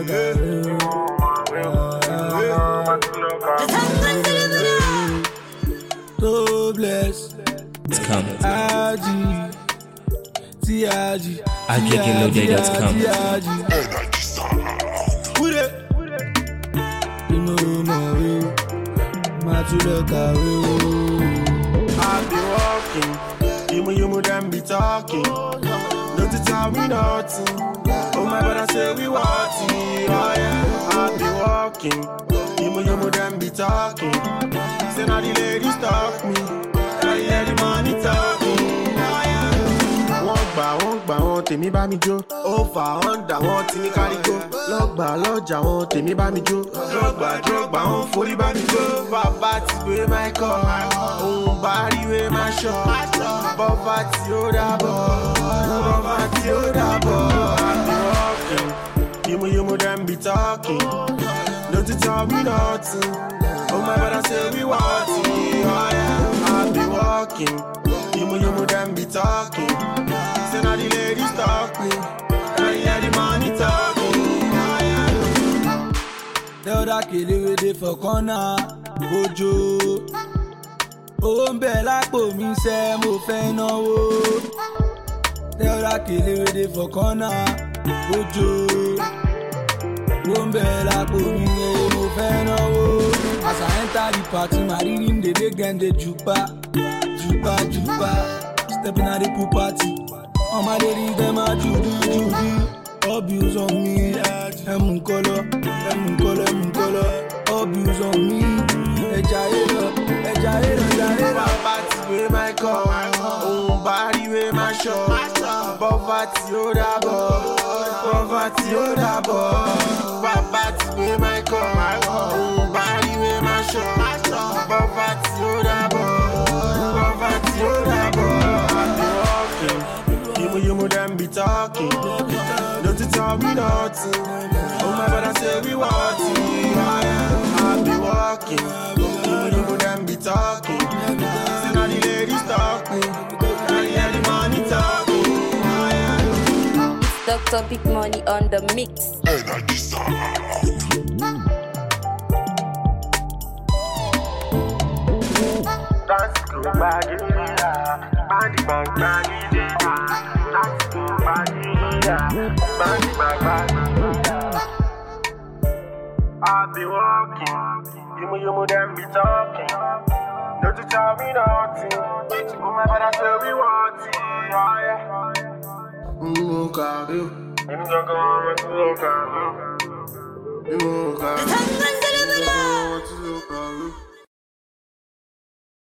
So bless. It's coming. T.I.G. IKKLoday.com. With it. You know my way. My to look away. I've been walking. You them be talking. Don't you tell me nothing. Oh my brother say we walking. Oh yeah. I've been walking. You them be talking. Say now the ladies talk me. I hear the money talking. Wọ́n gbà wọ́n tèmi bá mi jó. Ó fà Honda wọ́n ti ní kárígó. Lọ́gbà lọ́jà wọ́n tèmi bá mi jó. Drọ́gbà wọ́n forí bá mi jó. Bàbá ti gbé Michael. Òun bá rí wé máa ṣọ́. Bọ́fà tí ó dábọ̀. I be walking. You them be talking. Don't you tell me nothing. Oh my brother say we walking. Oh yeah. I be walking. You them be talking. Say now the ladies talk me. I hear the money talking. The other kele we dey for corner. Ojo. Owó ń bẹ lápò mi ṣe mo fẹ́ náwó. The other kele we dey for corner. Ojo. Owó ń bẹ lápò mi ṣe mo fẹ́ náwó. As I enter the party, my rhythm dey gen dey jupa. Stepping at the pool party. All my ladies, them are Judy. Abuse on me, em color. Abuse on me, ejaira. Bàbá ti gbé Michael. Òun bá rí wé máa ṣọ́. Bọ́fà tí ó dábọ̀. Bàbá ti gbé Michael. Òun bá rí wé máa ṣọ́. Bọ́fà tí ó dábọ̀. You them be talking. Don't you tell me nothing. Oh my brother say we walking. I be walking. You them be talking. Say now the ladies talk me. I hear the money talking. It's Dr. Big Money on the mix. That's good, I'll be walking, you them be talking. Don't you tell me nothing. Oh my brother say we want it, oh yeah. Look at you. I'm gonna go on with look at you. Look at you.